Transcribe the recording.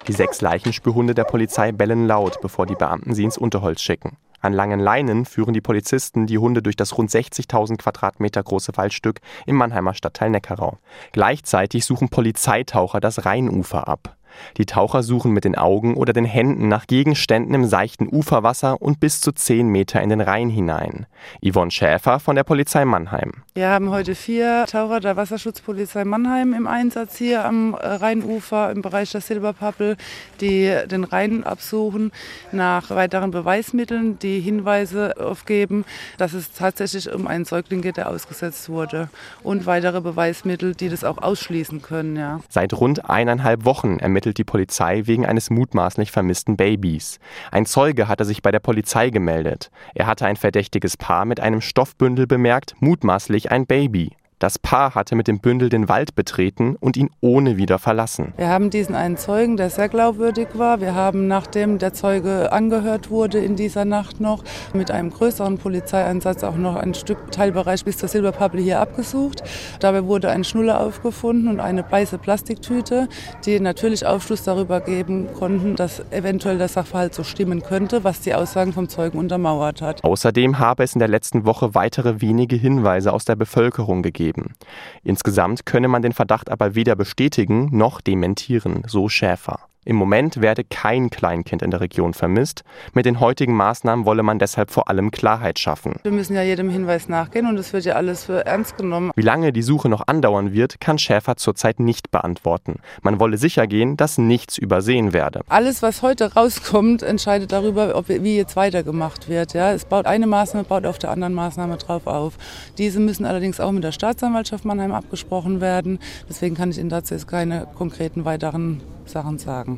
Die 6 Leichenspürhunde der Polizei bellen laut, bevor die Beamten sie ins Unterholz schicken. An langen Leinen führen die Polizisten die Hunde durch das rund 60.000 Quadratmeter große Waldstück im Mannheimer Stadtteil Neckarau. Gleichzeitig suchen Polizeitaucher das Rheinufer ab. Die Taucher suchen mit den Augen oder den Händen nach Gegenständen im seichten Uferwasser und bis zu 10 Meter in den Rhein hinein. Yvonne Schäfer von der Polizei Mannheim. Wir haben heute 4 Taucher der Wasserschutzpolizei Mannheim im Einsatz hier am Rheinufer im Bereich der Silberpappel, die den Rhein absuchen nach weiteren Beweismitteln, die Hinweise aufgeben, dass es tatsächlich um einen Säugling geht, der ausgesetzt wurde, und weitere Beweismittel, die das auch ausschließen können. Ja. Seit rund 1,5 Wochen ermittelt die Polizei wegen eines mutmaßlich vermissten Babys. Ein Zeuge hatte sich bei der Polizei gemeldet. Er hatte ein verdächtiges Paar mit einem Stoffbündel bemerkt, mutmaßlich ein Baby. Das Paar hatte mit dem Bündel den Wald betreten und ihn ohne wieder verlassen. Wir haben diesen einen Zeugen, der sehr glaubwürdig war. Wir haben, nachdem der Zeuge angehört wurde in dieser Nacht noch, mit einem größeren Polizeieinsatz auch noch ein Stück Teilbereich bis zur Silberpappel hier abgesucht. Dabei wurde ein Schnuller aufgefunden und eine weiße Plastiktüte, die natürlich Aufschluss darüber geben konnten, dass eventuell der Sachverhalt so stimmen könnte, was die Aussagen vom Zeugen untermauert hat. Außerdem habe es in der letzten Woche weitere wenige Hinweise aus der Bevölkerung gegeben. Insgesamt könne man den Verdacht aber weder bestätigen noch dementieren, so Schäfer. Im Moment werde kein Kleinkind in der Region vermisst. Mit den heutigen Maßnahmen wolle man deshalb vor allem Klarheit schaffen. Wir müssen ja jedem Hinweis nachgehen und es wird ja alles für ernst genommen. Wie lange die Suche noch andauern wird, kann Schäfer zurzeit nicht beantworten. Man wolle sicher gehen, dass nichts übersehen werde. Alles, was heute rauskommt, entscheidet darüber, wie jetzt weitergemacht wird. Ja, es baut eine Maßnahme, baut auf der anderen Maßnahme drauf auf. Diese müssen allerdings auch mit der Staatsanwaltschaft Mannheim abgesprochen werden. Deswegen kann ich Ihnen dazu jetzt keine konkreten weiteren Sachen sagen.